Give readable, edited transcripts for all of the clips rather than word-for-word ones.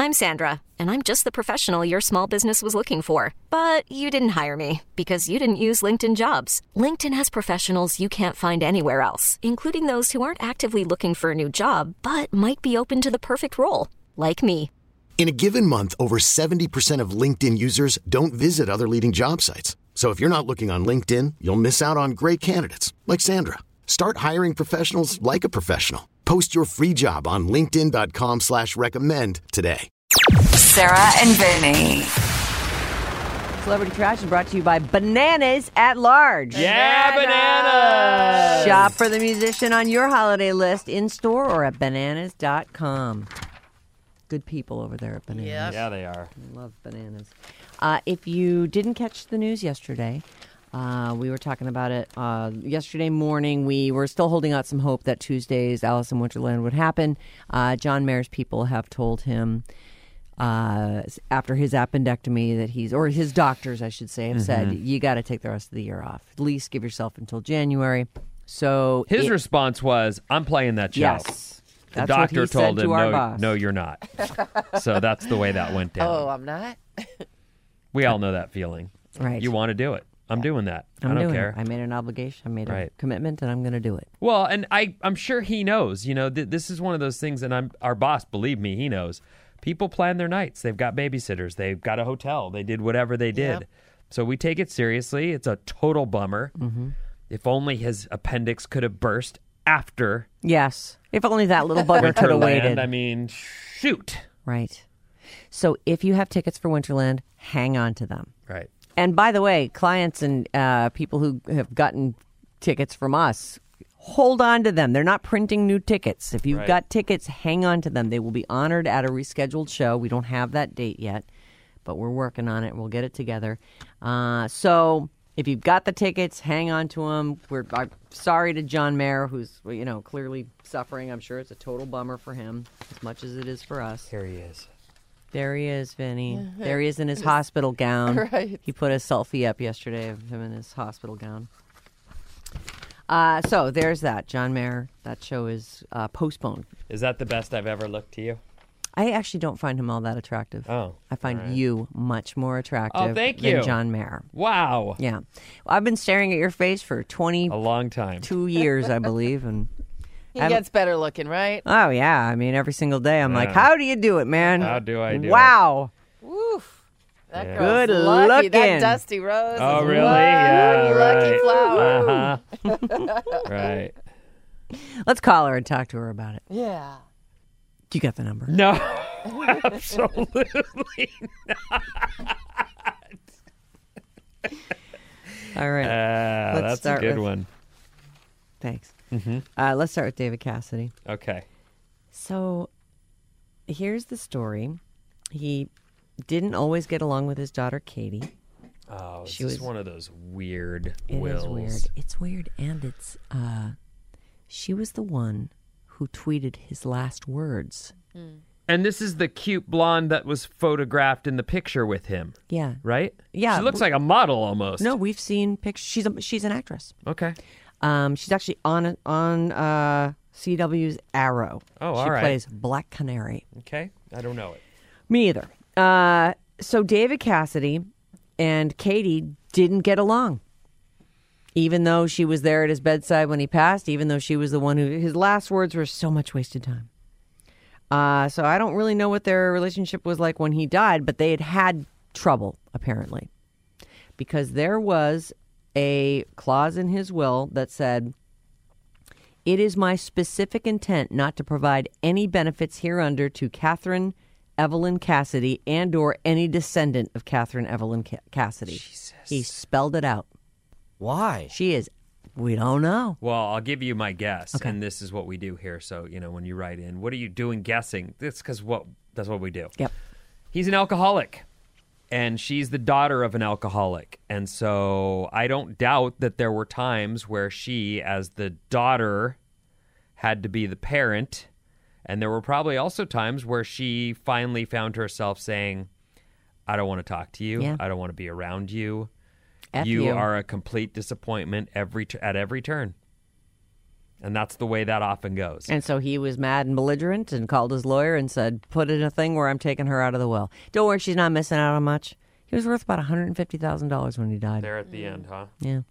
I'm Sandra, and I'm just the professional your small business was looking for. But you didn't hire me because you didn't use LinkedIn Jobs. LinkedIn has professionals you can't find anywhere else, including those who aren't actively looking for a new job, but might be open to the perfect role, like me. In a given month, over 70% of LinkedIn users don't visit other leading job sites. So if you're not looking on LinkedIn, you'll miss out on great candidates like Sandra. Start hiring professionals like a professional. Post your free job on linkedin.com/recommend today. Sarah and Vinny. Celebrity Trash is brought to you by Bananas at Large. Yeah, bananas! Shop for the musician on your holiday list in-store or at bananas.com. Good people over there at Bananas. Yep. Yeah, they are. I love Bananas. If you didn't catch the news yesterday, we were talking about it yesterday morning. We were still holding out some hope that Tuesday's Alice in Wonderland would happen. John Mayer's people have told him after his appendectomy that his doctors, I should say, have said, you got to take the rest of the year off. At least give yourself until January. So his response was, I'm playing that show. Yes. The doctor told him, no, you're not. So that's the way that went down. Oh, I'm not? We all know that feeling. Right. You want to do it. I'm doing that. I don't care. I made an obligation. I made a commitment, and I'm going to do it. Well, and I'm sure he knows. You know, this is one of those things, and our boss, believe me, he knows. People plan their nights. They've got babysitters. They've got a hotel. They did whatever they did. Yep. So we take it seriously. It's a total bummer. Mm-hmm. If only his appendix could have burst after. Yes. If only that little bugger could have waited. I mean, shoot. Right. So if you have tickets for Winterland, hang on to them. Right. And by the way, clients and people who have gotten tickets from us, hold on to them. They're not printing new tickets. If you've got tickets, hang on to them. They will be honored at a rescheduled show. We don't have that date yet, but we're working on it. We'll get it together. So if you've got the tickets, hang on to them. I'm sorry to John Mayer, who's clearly suffering. I'm sure it's a total bummer for him as much as it is for us. Here he is. There he is, Vinny. There he is in his hospital gown. Right. He put a selfie up yesterday of him in his hospital gown. So there's that. John Mayer, that show is postponed. Is that the best I've ever looked to you? I actually don't find him all that attractive. Oh. I find you much more attractive than John Mayer. Wow. Yeah. Well, I've been staring at your face for a long time. 2 years, I believe, and he gets better looking, right? Oh, yeah. I mean, every single day I'm like, how do you do it, man? How do I do it? Wow. Woof. That girl's Good lucky. looking. That Dusty Rose. Oh, is really? lucky flower. Right. Let's call her and talk to her about it. Yeah. You got the number? No, absolutely not. All right. That's a good one. Thanks. Mm-hmm. Let's start with David Cassidy. Okay. So here's the story. He didn't always get along with his daughter, Katie. Oh, she was one of those weird wills. It is weird. It's weird, and it's she was the one who tweeted his last words. And this is the cute blonde that was photographed in the picture with him. Yeah. Right? Yeah. She looks like a model almost. No, we've seen pictures. She's an actress. Okay. She's actually on CW's Arrow. Oh, all She right. plays Black Canary. Okay. I don't know it. Me either. So David Cassidy and Katie didn't get along. Even though she was there at his bedside when he passed, even though she was the one who, his last words were so much wasted time. So I don't really know what their relationship was like when he died, but they had trouble, apparently. Because there was a clause in his will that said, "It is my specific intent not to provide any benefits hereunder to Catherine Evelyn Cassidy and or any descendant of Catherine Evelyn Cassidy." Jesus. He spelled it out. Why? She is, we don't know. Well, I'll give you my guess, Okay. and this is what we do here. So, when you write in, what are you doing guessing? That's because that's what we do. Yep. He's an alcoholic, and she's the daughter of an alcoholic. And so I don't doubt that there were times where she, as the daughter, had to be the parent. And there were probably also times where she finally found herself saying, I don't want to talk to you. Yeah. I don't want to be around you. F You you. are a complete disappointment at every turn. And that's the way that often goes. And so he was mad and belligerent and called his lawyer and said, put in a thing where I'm taking her out of the will. Don't worry, she's not missing out on much. He was worth about $150,000 when he died. There at the end, huh? Yeah.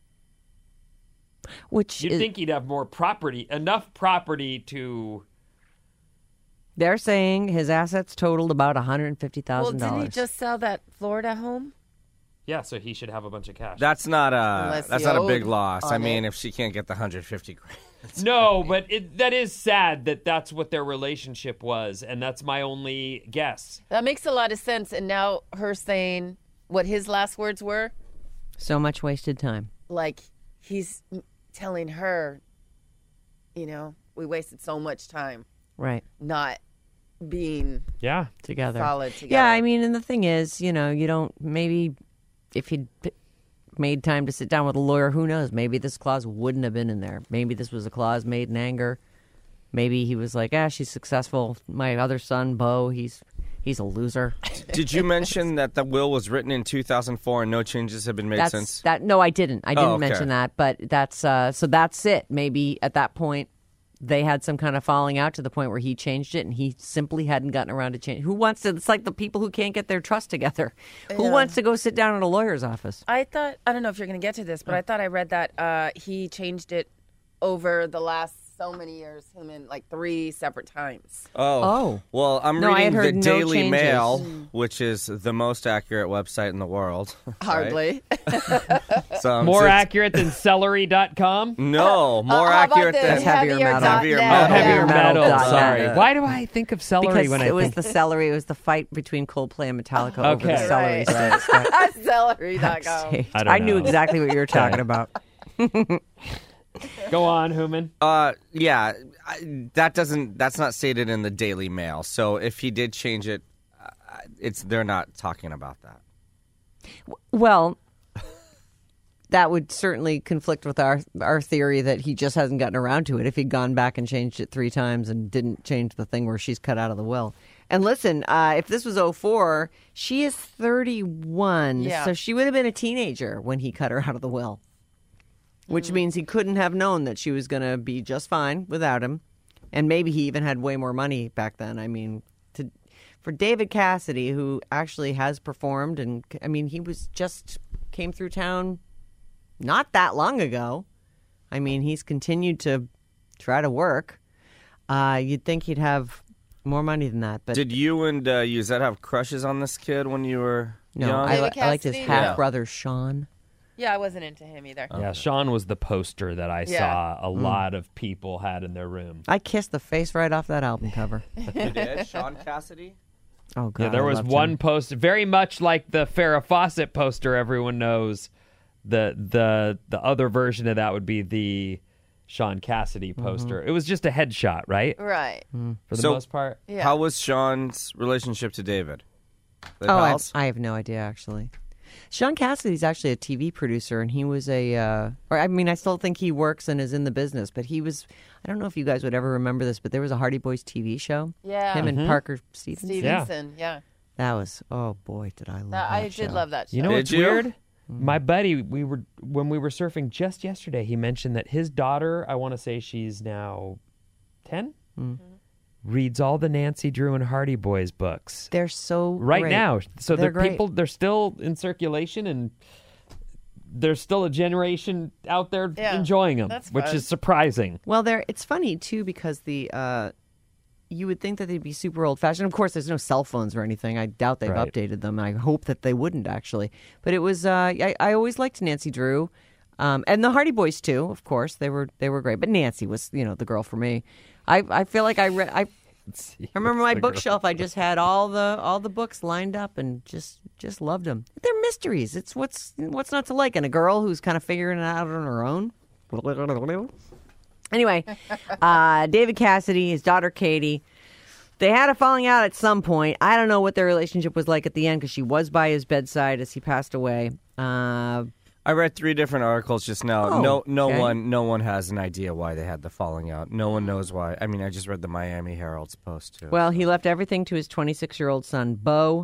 Which You'd think he'd have more property, enough property to... They're saying his assets totaled about $150,000. Well, didn't he just sell that Florida home? Yeah, so he should have a bunch of cash. That's not Unless a he big owed loss. I on mean, it. if she can't get the 150 grand. No, but that is sad that that's what their relationship was, and that's my only guess. That makes a lot of sense. And now her saying what his last words were, So much wasted time. like he's telling her, we wasted so much time Right. not being Yeah. Together. solid together. Yeah, I mean, and the thing is, you don't, maybe if he'd made time to sit down with a lawyer, who knows? Maybe this clause wouldn't have been in there. Maybe this was a clause made in anger. Maybe he was like, she's successful. My other son, Bo, he's a loser. Did you mention that the will was written in 2004 and no changes have been made since? No, I didn't. I didn't okay. mention that, but that's so that's it. Maybe at that point they had some kind of falling out to the point where he changed it and he simply hadn't gotten around to change. Who wants to? It's like the people who can't get their trust together. Who wants to go sit down in a lawyer's office? I don't know if you're going to get to this, but I thought I read that he changed it over the last so many years, him in like 3 separate times. Oh. Well, I'm No, I had reading the heard no Daily changes. Mail, which is the most accurate website in the world. Hardly. So, More accurate than celery.com? No, more How about accurate the than Heavier metal. Heavier net? metal. Heavier metal. Metal. Sorry. Yeah. Why do I think of celery Because when I it was think... the celery. It was the fight between Coldplay and Metallica over the Okay. celery. Right. stakes. Celery.com. I don't I knew know. exactly what you were talking about. Go on, Human. Yeah, that's not stated in the Daily Mail. So if he did change it, they're not talking about that. Well, that would certainly conflict with our theory that he just hasn't gotten around to it. If he'd gone back and changed it 3 times and didn't change the thing where she's cut out of the will. And listen, if this was 2004, she is 31, Yeah. so she would have been a teenager when he cut her out of the will. Which means he couldn't have known that she was going to be just fine without him. And maybe he even had way more money back then. I mean, for David Cassidy, who actually has performed, and I mean, he came through town not that long ago. I mean, he's continued to try to work. You'd think he'd have more money than that. But Did you and Yuzette have crushes on this kid when you were no, young? I David liked his Cassidy? half-brother, Sean. Yeah, I wasn't into him either. Yeah, Sean was the poster that I Yeah. saw a lot of people had in their room. I kissed the face right off that album cover. You did? Sean Cassidy? Oh, God. Yeah, there I was loved one him. poster, very much like the Farrah Fawcett poster everyone knows. The other version of that would be the Sean Cassidy poster. It was just a headshot, right? Right. For the So- most part. Yeah. How was Sean's relationship to David? They Oh, pals? I have no idea, actually. Sean Cassidy's actually a TV producer, and he was I still think he works and is in the business, but he was, I don't know if you guys would ever remember this, but there was a Hardy Boys TV show. Yeah. Him and Parker Stevenson. Stevenson, yeah. That was, oh boy, did I love that I show. did love that show. You know Did what's you? weird? My buddy, when we were surfing just yesterday, he mentioned that his daughter, I want to say she's now 10, reads all the Nancy Drew and Hardy Boys books They're so right great. now. So They're the great. people, they're still in circulation, and there's still a generation out there Yeah, enjoying them, that's which fun. is surprising. Well, it's funny too because you would think that they'd be super old fashioned. Of course, there's no cell phones or anything. I doubt they've Right. updated them. I hope that they wouldn't actually. But it was I always liked Nancy Drew, and the Hardy Boys too. Of course, they were great. But Nancy was the girl for me. I feel like I remember my bookshelf. I just had all the books lined up and just loved them. They're mysteries. It's what's not to like in a girl who's kind of figuring it out on her own. Anyway, David Cassidy, his daughter Katie, they had a falling out at some point. I don't know what their relationship was like at the end because she was by his bedside as he passed away. I read 3 different articles just now. Oh, No okay. one has an idea why they had the falling out. No one knows why. I mean, I just read the Miami Herald's post too. Well, he left everything to his 26-year-old son, Bo.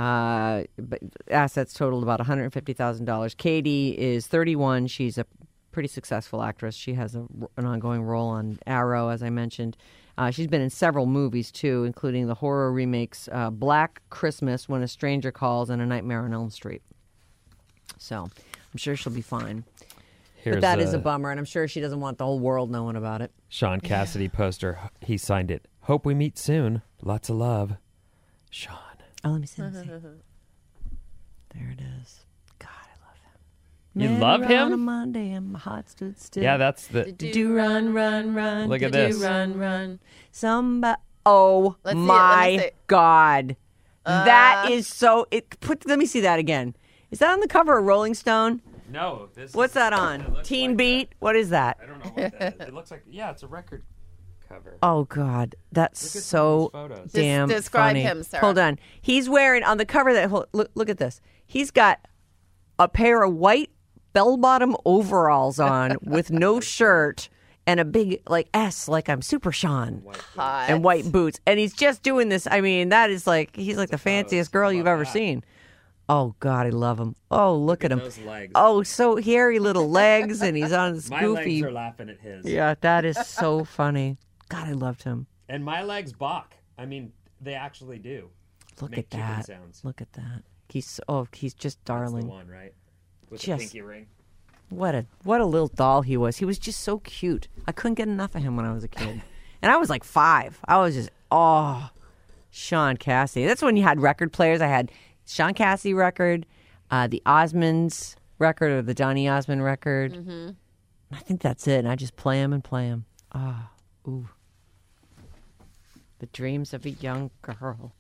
But assets totaled about $150,000. Katie is 31. She's a pretty successful actress. She has an ongoing role on Arrow, as I mentioned. She's been in several movies, too, including the horror remakes Black Christmas, When a Stranger Calls, and A Nightmare on Elm Street. So I'm sure she'll be fine. But that is a bummer, and I'm sure she doesn't want the whole world knowing about it. Sean Cassidy poster. He signed it. Hope we meet soon. Lots of love. Sean. Oh, let me see. There it is. God, I love him. You Met love her him? On a Monday, and my heart stood still. Yeah, that's the... Do run, run, run. Look at Do this. run, run. Somebody. Oh Let's see it, my let me see. God, that is so. Let me see that again. Is that on the cover of Rolling Stone? No. What's that on? Teen Beat? What is that? I don't know what that is. It looks like... Yeah, it's a record cover. Oh God, that's Look at some so of these photos. damn Describe funny. him, Sarah. Hold on. He's wearing on the cover that. Look at this. He's got a pair of white bell-bottom overalls on with no shirt and a big S, like I'm Super Sean, Hot. and white boots, and he's just doing this. I mean, that is like he's like the fanciest girl you've ever seen. Oh God, I love him. Oh, look at him. those legs. Oh, so hairy little legs, and he's on this My goofy. legs are laughing at his. Yeah, that is so funny. God, I loved him. And my legs balk. I mean, they actually do. Look Make at chicken that. sounds. Look at that. He's just That's darling. the one, right? With the Just- pinky ring. What a little doll he was. He was just so cute. I couldn't get enough of him when I was a kid. And I was like 5. I was just Sean Cassidy. That's when you had record players. I had Sean Cassidy record, the Osmonds record, or the Donny Osmond record. Mm-hmm. I think that's it. And I just play him and play him. Ooh. The dreams of a young girl.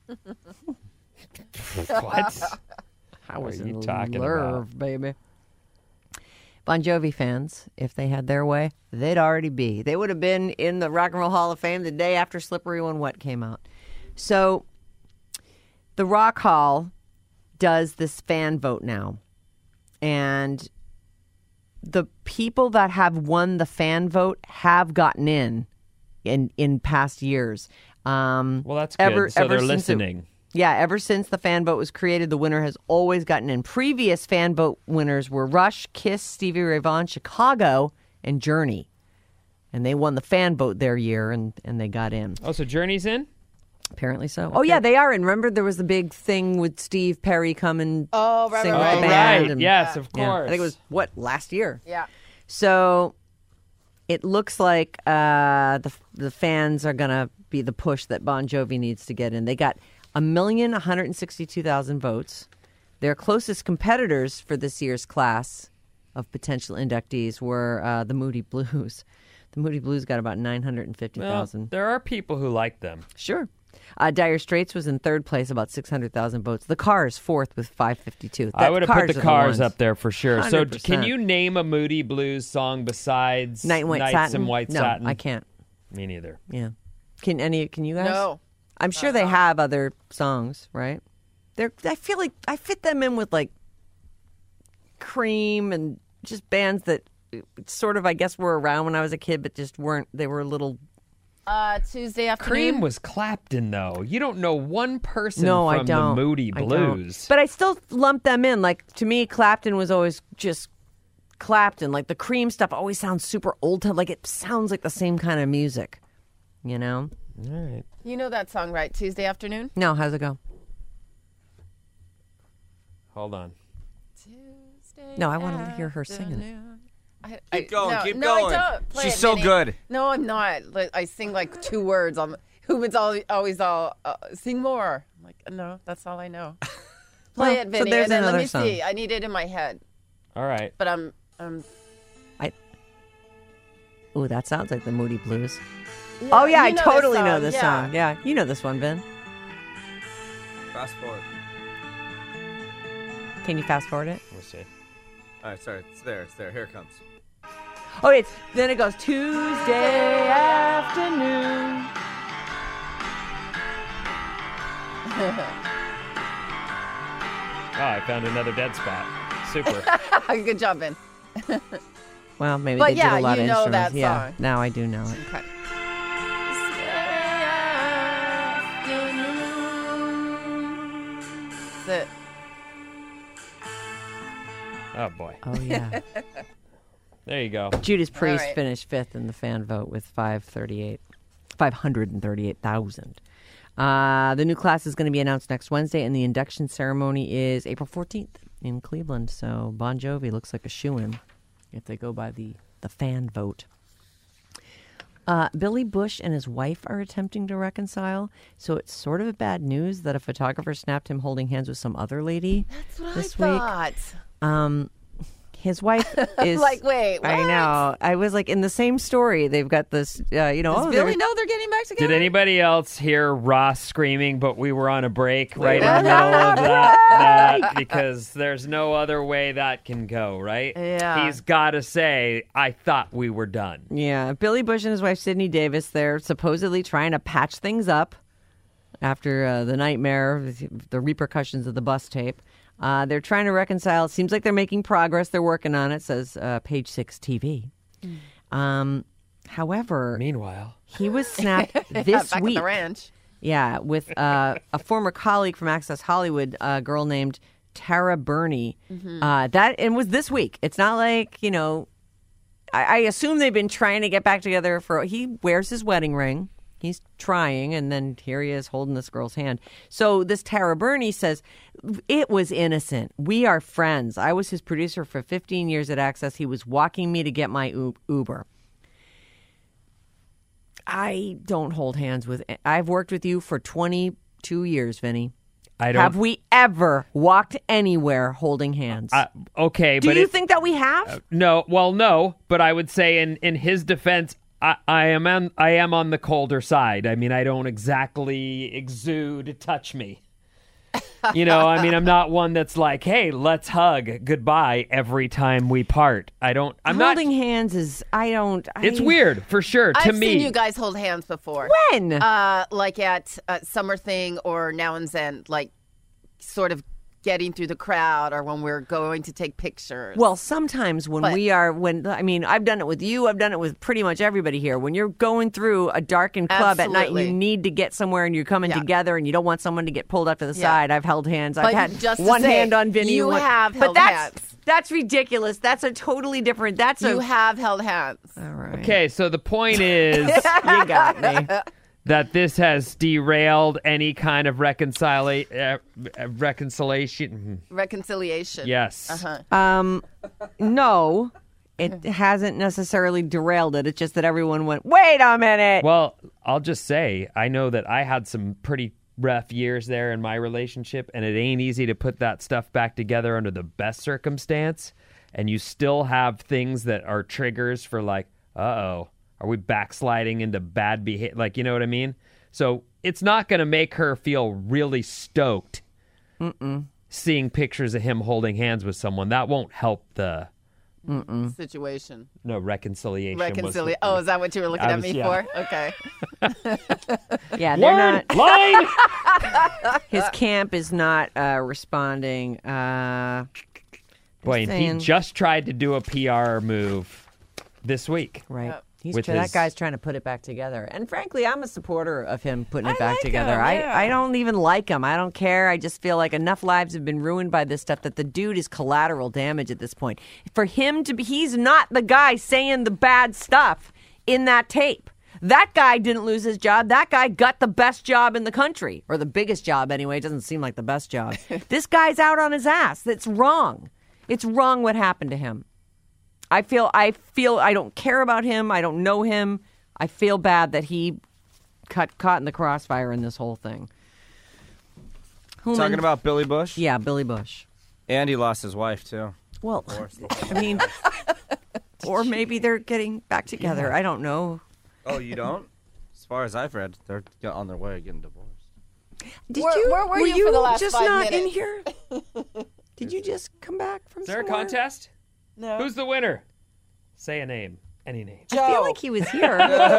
What? I was are you in talking love, baby. Bon Jovi fans, if they had their way, they'd already be. They would have been in the Rock and Roll Hall of Fame the day after Slippery When Wet came out. So the Rock Hall does this fan vote now. And the people that have won the fan vote have gotten in past years. Well, that's good. So they're listening. Ever since the fan vote was created, the winner has always gotten in. Previous fan vote winners were Rush, Kiss, Stevie Ray Vaughan, Chicago, and Journey. And they won the fan vote their year, and they got in. Oh, so Journey's in? Apparently so. Okay. Oh, yeah, they are in. Remember there was the big thing with Steve Perry come and Oh, right, sing right, with right. the band. Right. and- Yes, of Yeah. course. I think it was, last year? Yeah. So it looks like the fans are going to be the push that Bon Jovi needs to get in. They got 1,162,000 votes. Their closest competitors for this year's class of potential inductees were the Moody Blues. The Moody Blues got about 950,000. Well, there are people who like them. Sure. Dire Straits was in third place, about 600,000 votes. The Cars fourth with 552. I would have put the Cars ones. up there for sure. So 100%. can you name a Moody Blues song besides Night in White Nights Satin? in White no, Satin? I can't. Me neither. Yeah. Can you guys? No. I'm sure they have other songs, right? I feel like I fit them in with like Cream and just bands that sort of, I guess, were around when I was a kid, but just weren't. They were a little. Tuesday afternoon. Cream was Clapton, though. You don't know one person No, from I don't. the Moody I don't. Blues. But I still lump them in. Like, to me, Clapton was always just Clapton. Like, the Cream stuff always sounds super old time. Like, it sounds like the same kind of music, you know? All right. You know that song, right? Tuesday afternoon? No, how's it go? Hold on. Tuesday No, I want to hear her singing it. afternoon. Keep going, no, keep no, going. I don't. Play She's it, so Vinny. good. No, I'm not. Like, I sing like 2 words. Who's always sing more. I'm like, no, that's all I know. Play it, so Vinny. there's and then let another me song. see. I need it in my head. All right. But I'm Ooh, that sounds like the Moody Blues. yeah, Oh, yeah, I you know totally this know song. this Yeah. song. Yeah, you know this one, Ben. Fast forward. Can you fast forward it? We'll see. All right, sorry. It's there. It's there. Here it comes. Oh, then it goes Tuesday afternoon. Oh, I found another dead spot. Super. Good job, Ben. Well, maybe But they yeah, did a lot you of know instruments. that Yeah, song. now I do know it. Okay. That's it. Oh, boy. Oh, yeah. There you go. Judas Priest right. finished 5th in the fan vote with 538,538,000. The new class is going to be announced next Wednesday, and the induction ceremony is April 14th in Cleveland. So Bon Jovi looks like a shoo-in if they go by the fan vote. Billy Bush and his wife are attempting to reconcile, so it's sort of bad news that a photographer snapped him holding hands with some other lady this week. Thought. His wife is Like, wait, what? I know. I was like, in the same story, they've got this, Does Billy know they're getting back together? Did anybody else hear Ross screaming, but we were on a break right in the middle of that? Because there's no other way that can go, right? Yeah. He's got to say, I thought we were done. Yeah, Billy Bush and his wife Sydney Davis, they're supposedly trying to patch things up after the nightmare, the repercussions of the bus tape. They're trying to reconcile. Seems like they're making progress. They're working on it, says Page 6 TV. However, Meanwhile, he was snapped this back week. at the ranch. Yeah, with a former colleague from Access Hollywood, a girl named Tara Burney. That was this week. It's not like, I assume they've been trying to get back together he wears his wedding ring. He's trying, and then here he is holding this girl's hand. So this Tara Burney says, it was innocent. We are friends. I was his producer for 15 years at Access. He was walking me to get my Uber. I don't hold hands with... I've worked with you for 22 years, Vinny. Have we ever walked anywhere holding hands? Okay, Do but you think that we have? No, well, no, but I would say in his defense, I am on the colder side. I mean, I don't exactly exude touch me. I'm not one that's like, hey, let's hug goodbye every time we part. Holding hands is, It's weird, for sure, to I've me. seen you guys hold hands before. When? Like at Summer Thing or Now and Then, like sort of getting through the crowd or when we're going to take pictures. Well, sometimes I've done it with you. I've done it with pretty much everybody here. When you're going through a darkened club at night and you need to get somewhere and you're coming together and you don't want someone to get pulled up to the side, I've held hands. I've had one hand on Vinny. You have held hands. That's ridiculous. That's a totally different. You have held hands. All right. Okay, so the point is... You got me. That this has derailed any kind of reconciliation. Reconciliation. Yes. No, it hasn't necessarily derailed it. It's just that everyone went, wait a minute. Well, I'll just say, I know that I had some pretty rough years there in my relationship, and it ain't easy to put that stuff back together under the best circumstance. And you still have things that are triggers for like, uh-oh. Are we backsliding into bad behavior? Like, you know what I mean? So it's not going to make her feel really stoked seeing pictures of him holding hands with someone. That won't help the situation. No, reconciliation. Oh, is that what you were looking at me for? Okay. Yeah, they're not. Line! His camp is not responding. Boy, and he just tried to do a PR move this week. Right. Yep. That guy's trying to put it back together. And frankly, I'm a supporter of him putting it back like together. him, yeah. I don't even like him. I don't care. I just feel like enough lives have been ruined by this stuff that the dude is collateral damage at this point. For him to be, he's not the guy saying the bad stuff in that tape. That guy didn't lose his job. That guy got the best job in the country, or the biggest job anyway. It doesn't seem like the best job. This guy's out on his ass. That's wrong. It's wrong what happened to him. I feel I don't care about him. I don't know him. I feel bad that he caught in the crossfire in this whole thing. Talking about Billy Bush? Yeah, Billy Bush. And he lost his wife, too. Well, I mean, or maybe they're getting back together. Yeah. I don't know. Oh, you don't? As far as I've read, they're on their way to getting divorced. Where were you for the last just 5 not minutes? in here? Did you just come back from somewhere? Is there a contest? No. Who's the winner? Say a name. Any name. Joe. I feel like he was here.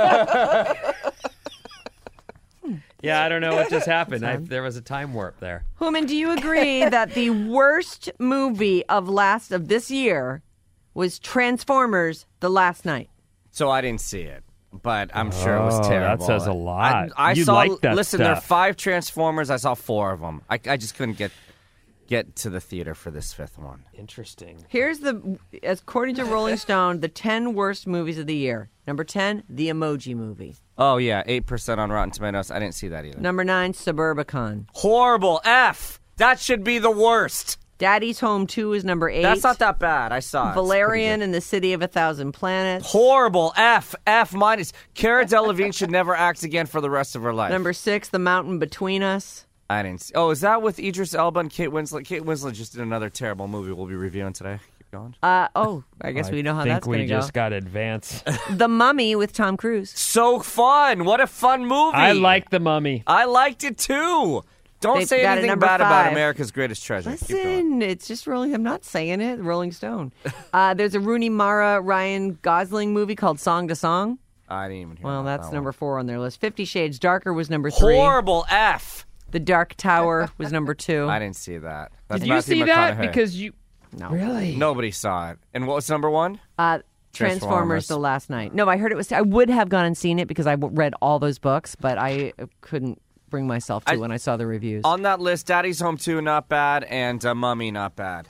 Yeah, I don't know what just happened. There was a time warp there. Human, do you agree that the worst movie of this year was Transformers: The Last Night? So I didn't see it, but I'm sure it was terrible. That says a lot. I You saw. like that listen, stuff. there are 5 Transformers. I saw 4 of them. I just couldn't get. get to the theater for this fifth one. Interesting. Here's according to Rolling Stone, the 10 worst movies of the year. Number 10, The Emoji Movie. Oh, yeah, 8% on Rotten Tomatoes. I didn't see that either. Number 9, Suburbicon. Horrible. F. That should be the worst. Daddy's Home 2 is number 8. That's not that bad. I saw it. Valerian and the City of a Thousand Planets. Horrible. F. F minus. Cara Delevingne should never act again for the rest of her life. Number 6, The Mountain Between Us. I didn't see. Oh, is that with Idris Elba and Kate Winslet? Kate Winslet just did another terrible movie we'll be reviewing today. Keep going. I guess we know how that's going to go. I think we just got advanced. The Mummy with Tom Cruise. So fun. What a fun movie. I like The Mummy. I liked it too. Don't They've say got it anything number bad about 5. America's Greatest Treasure. Keep going. Listen, it's just Rolling. I'm not saying it. Rolling Stone. There's a Rooney Mara Ryan Gosling movie called Song to Song. I didn't even hear Well, about that's that number one. 4 on their list. 50 Shades Darker was number 3. Horrible. F. The Dark Tower was number 2. I didn't see that. That's Did you Matthew see that? McConaughey. Because you... No. Really? Nobody saw it. And what was number 1? Transformers The Last Night. No, I heard it was... I would have gone and seen it because I read all those books, but I couldn't bring myself to when I saw the reviews. On that list, Daddy's Home 2, not bad, and Mummy, not bad.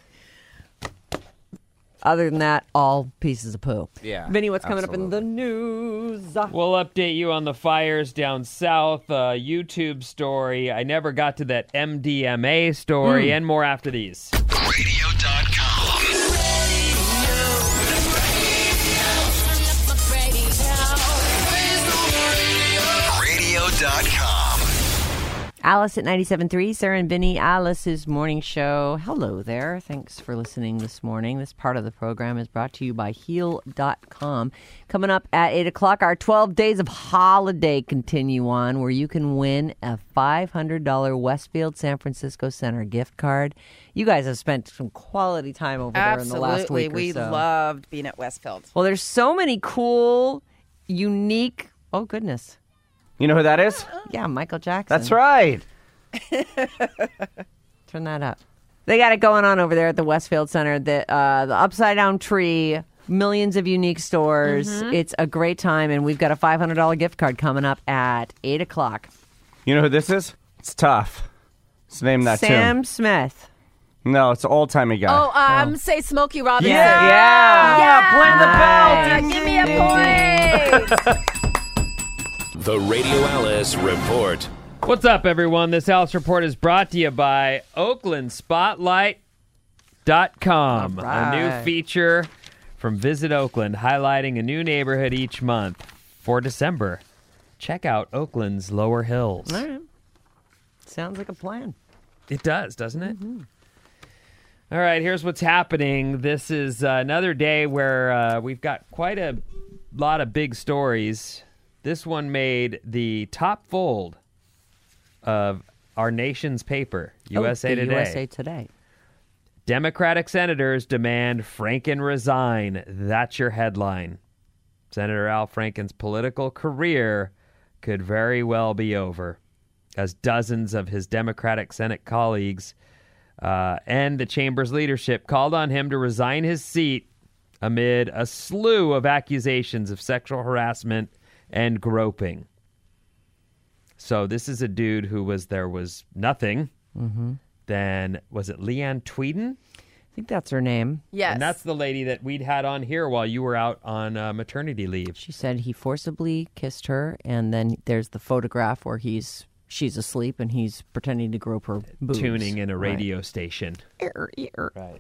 Other than that, all pieces of poo. Yeah, Vinny, what's coming up in absolutely. the news? We'll update you on the fires down south, YouTube story. I never got to that MDMA story, and more after these. Radio.com. Radio.com. Alice at 97.3, Sarah and Vinny, Alice's morning show. Hello there. Thanks for listening this morning. This part of the program is brought to you by Heal.com. Coming up at 8 o'clock, our 12 Days of Holiday continue on, where you can win a $500 Westfield San Francisco Center gift card. You guys have spent some quality time over there in the last week or we so. loved being at Westfield. Well, there's so many cool, unique... Oh, goodness. You know who that is? Yeah, Michael Jackson. That's right. Turn that up. They got it going on over there at the Westfield Center. The Upside Down Tree, millions of unique stores. It's a great time, and we've got a $500 gift card coming up at 8 o'clock. You know who this is? It's Tough. Let's name that Sam tune. Smith. No, it's an old-timey guy. Say Smokey Robinson. Yeah. Play the bell. Give me a point. The Radio Alice Report. What's up, everyone? This Alice Report is brought to you by OaklandSpotlight.com. All right. A new feature from Visit Oakland, highlighting a new neighborhood each month. For December, check out Oakland's Lower Hills. All right. Sounds like a plan. It does, doesn't it? All right, here's what's happening. This is another day where we've got quite a lot of big stories. This one made the top fold of our nation's paper, USA the Today. USA Today. Democratic senators demand Franken resign. That's your headline. Senator Al Franken's political career could very well be over, as dozens of his Democratic Senate colleagues and the chamber's leadership called on him to resign his seat amid a slew of accusations of sexual harassment and groping. So this is a dude who there was nothing. Then, was it Leanne Tweeden? I think that's her name. Yes. And that's the lady that we'd had on here while you were out on maternity leave. She said he forcibly kissed her, and then there's the photograph where she's asleep and he's pretending to grope her boobs. Tuning in a radio station. Right. Right.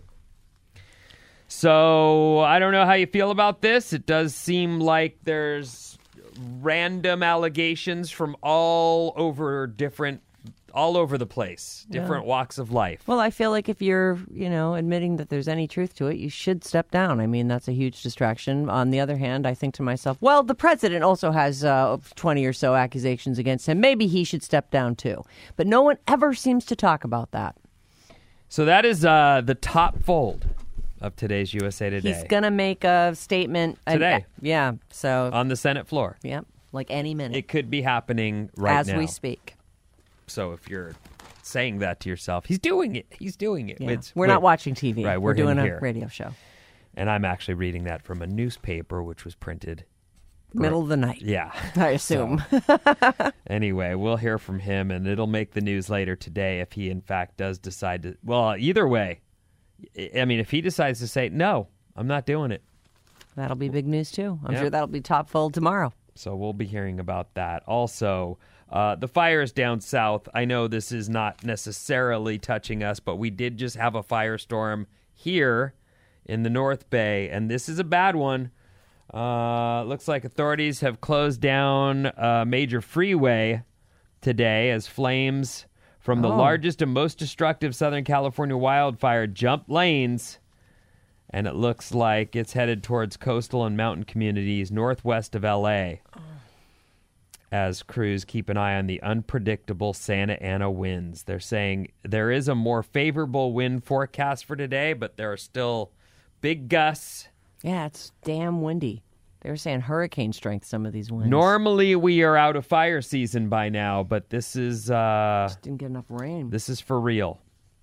So I don't know how you feel about this. It does seem like there's random allegations from all over the place, different walks of life. Well, I feel like if you're, admitting that there's any truth to it, you should step down. I mean, that's a huge distraction. On the other hand, I think to myself, well, the president also has 20 or so accusations against him. Maybe he should step down too. But no one ever seems to talk about that. So that is the top fold of today's USA Today. He's going to make a statement. Today. Yeah. So, On the Senate floor. yeah, like any minute. It could be happening right as now. we speak. So if you're saying that to yourself, he's doing it. He's doing it. Yeah. We're not watching TV. Right, we're doing him a here. radio show. And I'm actually reading that from a newspaper which was printed Middle of the night, Yeah. I assume. Anyway, we'll hear from him, and it'll make the news later today if he, in fact, does decide to. Well, either way, I mean, if he decides to say, no, I'm not doing it. That'll be big news, too. I'm Yeah. sure that'll be top full tomorrow. So we'll be hearing about that. Also, the fires down south. I know this is not necessarily touching us, but we did just have a firestorm here in the North Bay, and this is a bad one. Looks like authorities have closed down a major freeway today as flames from the largest and most destructive Southern California wildfire jumped lanes. And it looks like it's headed towards coastal and mountain communities northwest of L.A. as crews keep an eye on the unpredictable Santa Ana winds. They're saying there is a more favorable wind forecast for today, but there are still big gusts. Yeah, it's damn windy. They were saying hurricane strength, some of these winds. Normally we are out of fire season by now, but this is Just didn't get enough rain. this is for real.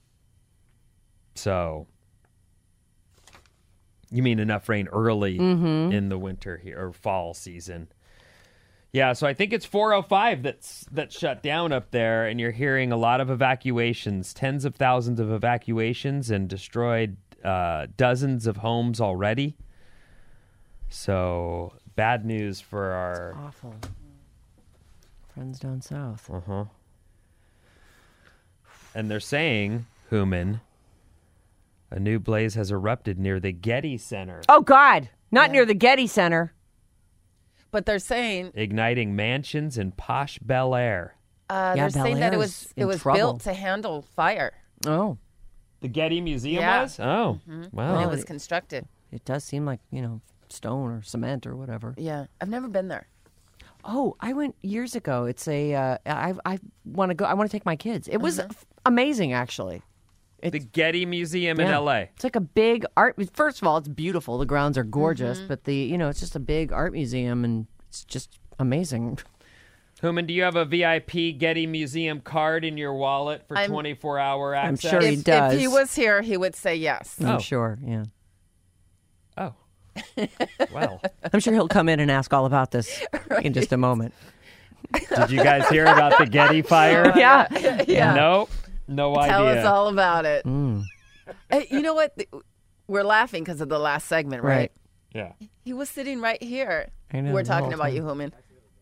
So you mean enough rain early in the winter here or fall season? Yeah, so I think it's 405 that's shut down up there, and you're hearing a lot of evacuations, tens of thousands of evacuations, and destroyed dozens of homes already. So bad news for our Awful. Friends down south. And they're saying, Human, a new blaze has erupted near the Getty Center, Oh, God. Not near the Getty Center. But they're saying igniting mansions in posh Bel Air. Yeah, they're saying that it Bel was Air's in built trouble. to handle fire Oh, The Getty Museum Yeah. was? Oh, when wow. it was constructed. it does seem like, stone or cement or whatever. Yeah, I've never been there. Oh, I went years ago. It's I want to go. I want to take my kids. It was amazing, actually. The Getty Museum in L.A. It's like a big art. First of all, it's beautiful. The grounds are gorgeous, but it's just a big art museum, and it's just amazing. Human, do you have a VIP Getty Museum card in your wallet for 24-hour access? sure he does. If he was here, he would say yes. Oh. I'm sure. Yeah, Oh. Well, I'm sure he'll come in and ask all about this in just a moment. did you guys hear about the Getty fire? Yeah. Yeah. Nope. No Tell idea. us all about it. Hey, you know what? We're laughing because of the last segment, right? Right. Yeah. He was sitting right here. I know, We're the talking whole about time. you, Human.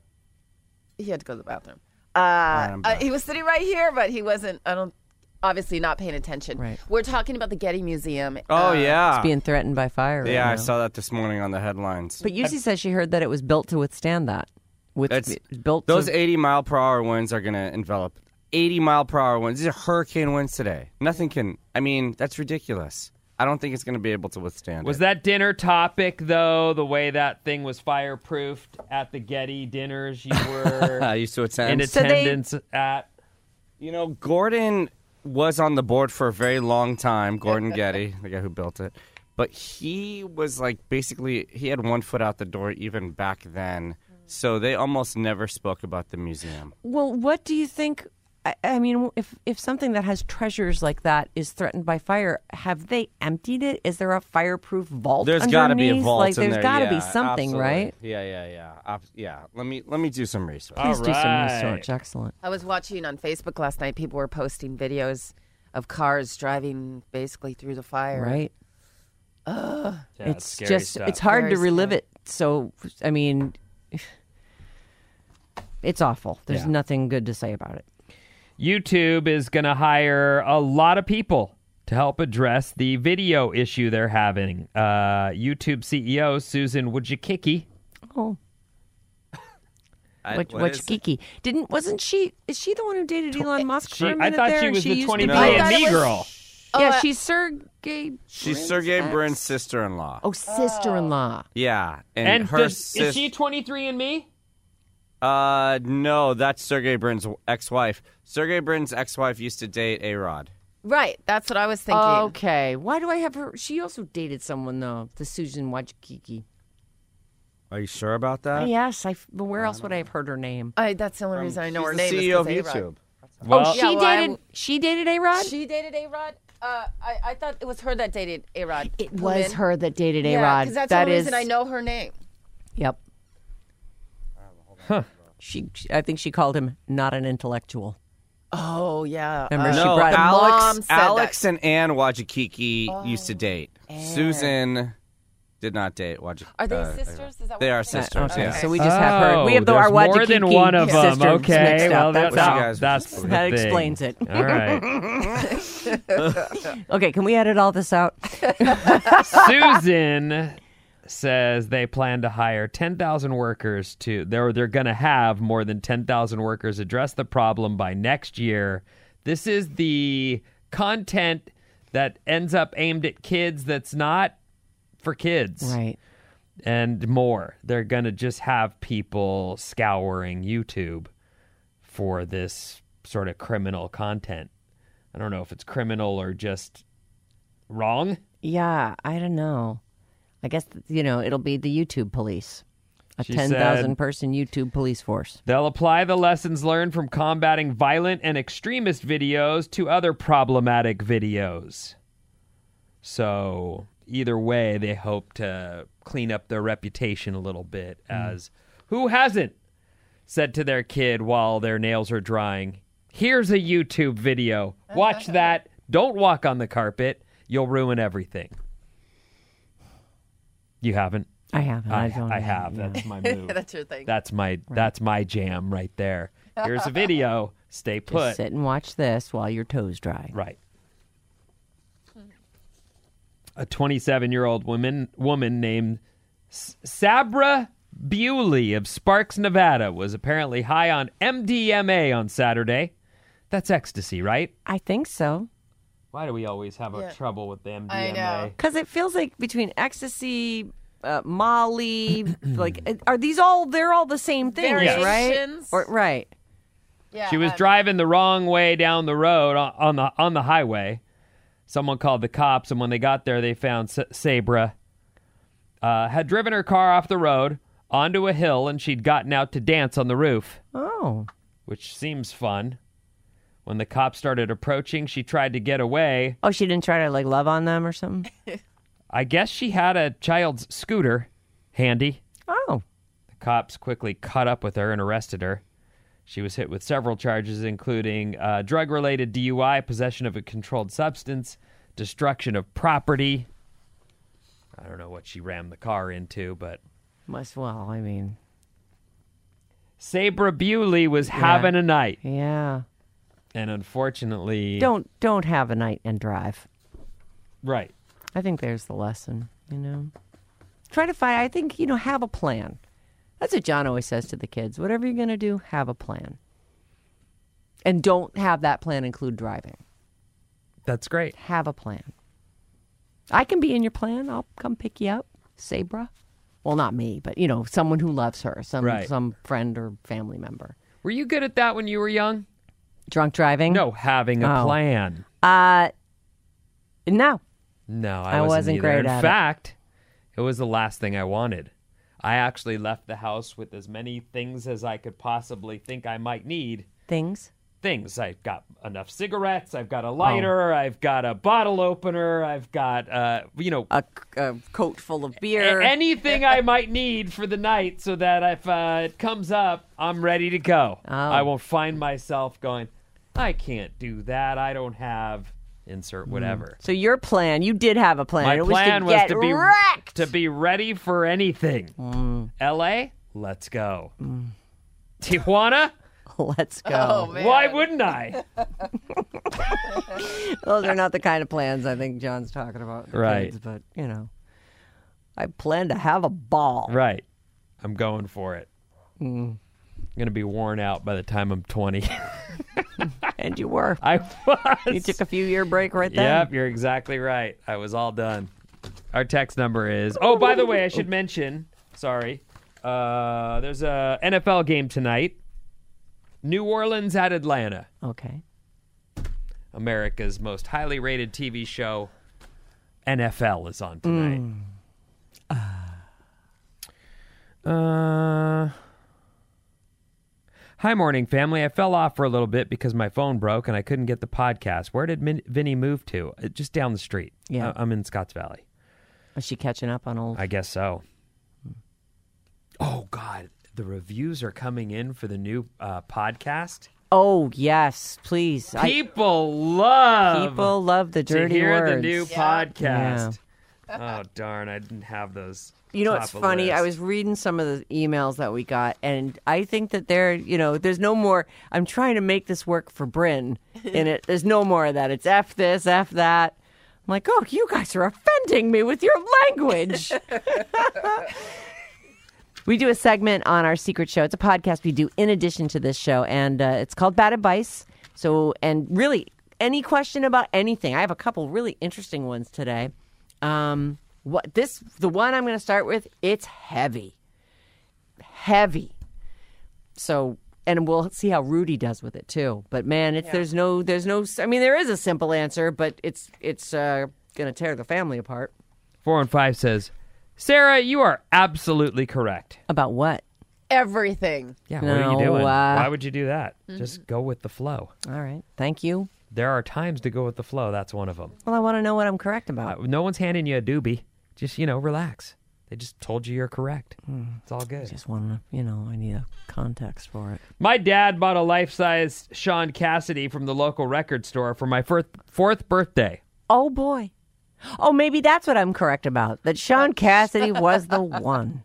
He had to go to the bathroom. I'm back. He was sitting right here, but he wasn't. Obviously not paying attention. Right. We're talking about the Getty Museum. Oh, yeah. Being threatened by fire. right Yeah, I now. saw that this morning on the headlines. But Yuzi says she heard that it was built to withstand that. Built Those to, 80-mile-per-hour winds are going to envelop. 80-mile-per-hour winds. These are hurricane winds today. Nothing can. I mean, that's ridiculous. I don't think it's going to be able to withstand Was it. that dinner topic, though, the way that thing was fireproofed at the Getty dinners you were I used to attend. in So they- attendance at? Gordon was on the board for a very long time, Gordon Getty, the guy who built it. But he was basically, he had one foot out the door even back then. So they almost never spoke about the museum. well, what do you think? I mean, if something that has treasures like that is threatened by fire, have they emptied it? Is there a fireproof vault? There's got to be a underneath? vault Like, in there's there. got to Yeah, be something, absolutely. right? Yeah. Let me do some research. Please do some right. research. Excellent. I was watching on Facebook last night. People were posting videos of cars driving basically through the fire. Right. Yeah, It's scary just stuff. it's hard Very to relive scary. it. So I mean, it's awful. There's Yeah. nothing good to say about it. YouTube is going to hire a lot of people to help address the video issue they're having. YouTube CEO Susan Wojcicki. Oh, What is it? Kiki wasn't she? Is she the one who dated Elon Musk for a I minute thought there? she was the used to be- 23andMe was- girl. Yeah, she's Sergey. She's Sergey Brin's sister-in-law. Oh, sister-in-law. Yeah. And her is she 23andMe? No, that's Sergey Brin's ex-wife. Sergey Brin's ex-wife used to date A-Rod. Right. That's what I was thinking. Okay. Why do I have her? She also dated someone though. The Susan Wojcicki. Are you sure about that? Yes. But where else would I have heard her name? That's the only reason I know her She's name. the is CEO of 'cause A-Rod. YouTube. Well, Oh, Yeah, well, I w- she dated A-Rod? She dated A-Rod? I thought it was her that dated A-Rod. It was her that dated Yeah, A-Rod. because that's That the only is- reason I know her name. Yep. I think she called him not an intellectual. Oh yeah. Remember, she No, brought him. Mom said Alex that. and Ann Wajikiki used to date. Susan did not date Wajikiki. Are they sisters? Is that They what are it is? sisters, Okay, yeah. so we just have her. We have there's our more than Wajikiki one of them. sisters Okay, mixed well, up. That's what you all. guys that's were the That thing. explains it. All right. Okay, can we edit all this out? Susan says they plan to hire 10,000 workers they're going to have more than 10,000 workers address the problem by next year. This is the content that ends up aimed at kids that's not for kids. Right. And more. They're going to just have people scouring YouTube for this sort of criminal content. I don't know if it's criminal or just wrong. Yeah, I don't know. I guess, it'll be the YouTube police. A She 10,000 said- person YouTube police force. They'll apply the lessons learned from combating violent and extremist videos to other problematic videos. So either way, they hope to clean up their reputation a little bit as who hasn't said to their kid while their nails are drying, here's a YouTube video. Watch that. Don't walk on the carpet. You'll ruin everything. You haven't? I haven't. I don't have. know. That's my move. That's your thing. That's my jam right there. Here's a video. Stay Just put. sit and watch this while your toes dry. Right. A 27-year-old woman named Sabra Bewley of Sparks, Nevada, was apparently high on MDMA on Saturday. That's ecstasy, right? I think so. Why do we always have Yeah. trouble with the MDMA? I know. Because it feels like between ecstasy, Molly, they're all the same thing, Yes. right? Variations. Right. Yeah, She was driving the wrong way down the road on the highway. Someone called the cops, and when they got there, they found Sabra had driven her car off the road onto a hill, and she'd gotten out to dance on the roof, Oh. which seems fun. When the cops started approaching, she tried to get away. Oh, she didn't try to love on them or something? I guess she had a child's scooter handy. Oh. The cops quickly caught up with her and arrested her. She was hit with several charges, including drug-related DUI, possession of a controlled substance, destruction of property. I don't know what she rammed the car into, but Sabra Bewley was having a night. Yeah. And unfortunately... Don't have a night and drive. Right. I think there's the lesson, Try to find, I think, have a plan. That's what John always says to the kids. Whatever you're going to do, have a plan. And don't have that plan include driving. That's great. Have a plan. I can be in your plan. I'll come pick you up. Sabra. Well, not me, but, someone who loves her. Some friend or family member. Were you good at that when you were young? Drunk driving? No, having a Oh. plan. No. No, I wasn't wasn't either. great In at it. fact, it was the last thing I wanted. I actually left the house with as many things as I could possibly think I might need. Things? I've got enough cigarettes. I've got a lighter. I've got a bottle opener. I've got, A coat full of beer. anything I might need for the night so that if it comes up, I'm ready to go. Oh. I won't find myself going, I can't do that. I don't have insert whatever. So your plan, you did have a plan. My It plan was was to to get be wrecked. to be ready for anything. LA, let's go. Tijuana, Let's go. Oh, man. why wouldn't I? Those are not the kind of plans I think John's talking about. for Right. kids, but, I plan to have a ball. Right. I'm going for it. I'm going to be worn out by the time I'm 20. And you were. I was. You took a few year break right then. Yep, you're exactly right. I was all done. Our text number is... Oh, by the way, I should mention... Sorry. There's a NFL game tonight. New Orleans at Atlanta. Okay. America's most highly rated TV show, NFL, is on tonight. Hi, morning family. I fell off for a little bit because my phone broke and I couldn't get the podcast. Where did Vinny move to? Just down the street. Yeah. I'm in Scotts Valley. Was she catching up on old? I guess so. Oh, God. the reviews are coming in for the new podcast. Oh, yes, please. People love the dirty to hear words. the new podcast. Oh, darn. I didn't have those. You know, it's top of funny. list. I was reading some of the emails that we got, and I think that there's no more, I'm trying to make this work for Bryn in it. There's no more of that. It's F this, F that. I'm like, oh, you guys are offending me with your language. We do a segment on our secret show. It's a podcast we do in addition to this show, and it's called Bad Advice. So, and really, any question about anything. I have a couple really interesting ones today. The one I'm going to start with, it's heavy. So, and we'll see how Rudy does with it too. But man, there's no, I mean, there is a simple answer, but it's going to tear the family apart. 415 says, Sarah, you are absolutely correct. About what? Everything. Yeah, what are you No, doing? Why would you do that? Just go with the flow. All right. Thank you. There are times to go with the flow. That's one of them. Well, I want to know what I'm correct about. No one's handing you a doobie. Just, relax. They just told you you're correct. It's all I good. just want to, I need a context for it. My dad bought a life-size Sean Cassidy from the local record store for my fourth birthday. Oh, boy. Oh, maybe that's what I'm correct about. That Sean Cassidy was the one.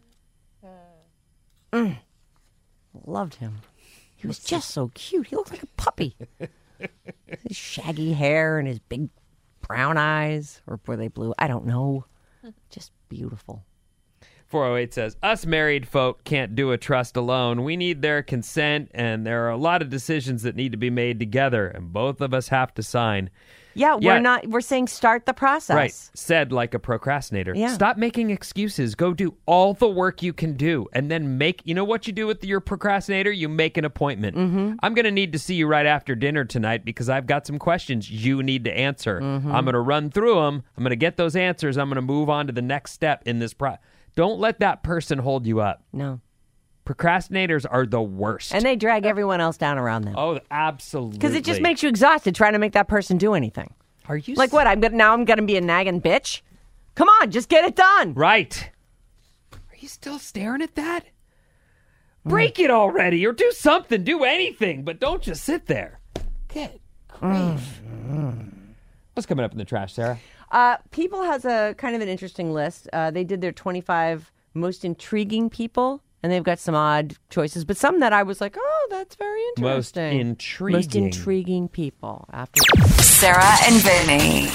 Loved him. He was just so cute. He looked like a puppy. His shaggy hair and his big brown eyes. Or were they blue? I don't know. Just beautiful. 408 says, us married folk can't do a trust alone. We need their consent, and there are a lot of decisions that need to be made together, and both of us have to sign. Yeah, we're saying start the process. Right. Said like a procrastinator. Yeah. Stop making excuses. Go do all the work you can do, and then you know what you do with your procrastinator? You make an appointment. Mm-hmm. I'm going to need to see you right after dinner tonight because I've got some questions you need to answer. Mm-hmm. I'm going to run through them. I'm going to get those answers. I'm going to move on to the next step in this process. Don't let that person hold you up. No. Procrastinators are the worst. And they drag everyone else down around them. Oh, absolutely. Because it just makes you exhausted trying to make that person do anything. Are you like what? I'm gonna be a nagging bitch? Come on, just get it done. Right. Are you still staring at that? Break it already, or do something. Do anything, but don't just sit there. Good grief. What's coming up in the trash, Sarah? People has a kind of an interesting list. They did their 25 most intriguing people. And they've got some odd choices, but some that I was like, oh, that's very interesting. Most intriguing people. After Sarah and Vinny.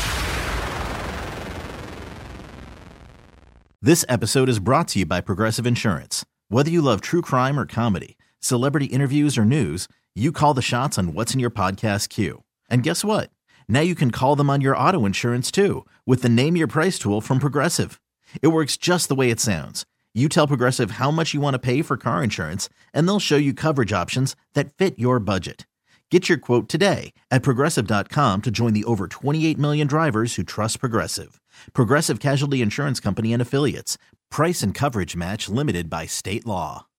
This episode is brought to you by Progressive Insurance. Whether you love true crime or comedy, celebrity interviews or news, you call the shots on what's in your podcast queue. And guess what? Now you can call them on your auto insurance too with the Name Your Price tool from Progressive. It works just the way it sounds. You tell Progressive how much you want to pay for car insurance, and they'll show you coverage options that fit your budget. Get your quote today at Progressive.com to join the over 28 million drivers who trust Progressive. Progressive Casualty Insurance Company and Affiliates. Price and coverage match limited by state law.